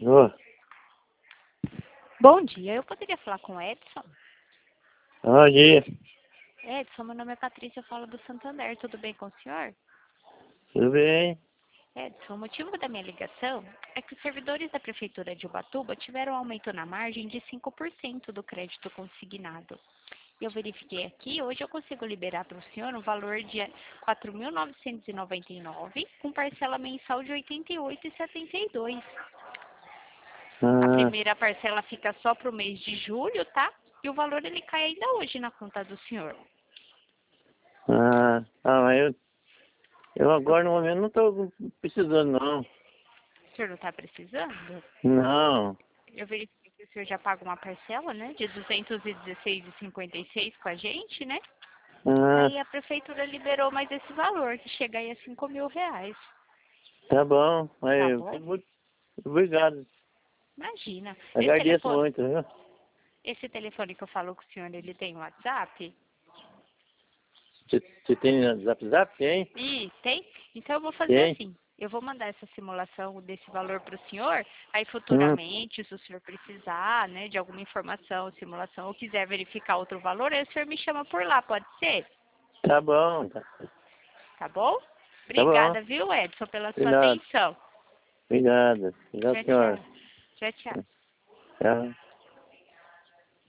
Ô, Bom dia, eu poderia falar com o Edson? bom dia. Edson, meu nome é Patrícia, eu falo do Santander, tudo bem com o senhor? Tudo bem? Edson, o motivo da minha ligação é que os servidores da Prefeitura de Ubatuba tiveram um aumento na margem de 5% do crédito consignado. Eu verifiquei aqui, hoje eu consigo liberar para o senhor um valor de R$ 4.999, com parcela mensal de R$ 88,72. A Ah, primeira parcela fica só para o mês de julho, tá? E o valor ele cai ainda hoje na conta do senhor. mas eu agora no momento não estou precisando, não. O senhor não está precisando? Não. Eu verifiquei que o senhor já paga uma parcela, né, de R$ 216,56 com a gente, né? Ah, Aí a prefeitura liberou mais esse valor, que chega aí a R$ 5.000. tá bom. Tá bom? Muito obrigado. Imagina. Agradeço muito, viu? Esse telefone que eu falo com o senhor, ele tem WhatsApp? Você tem Zap Zap? Tem? Ih, tem? Então eu vou fazer Tem? assim. Eu vou mandar essa simulação desse valor para o senhor. Aí Hum, futuramente, se o senhor precisar, né, de alguma informação, simulação, ou quiser verificar outro valor, aí o senhor me chama por lá, pode ser? tá bom. Tá bom? Tá bom. Obrigada, viu, Edson, pela sua Obrigado. atenção. Obrigado. Obrigado, Tchau, senhora. tchau. Tchau, tchau. Tchau.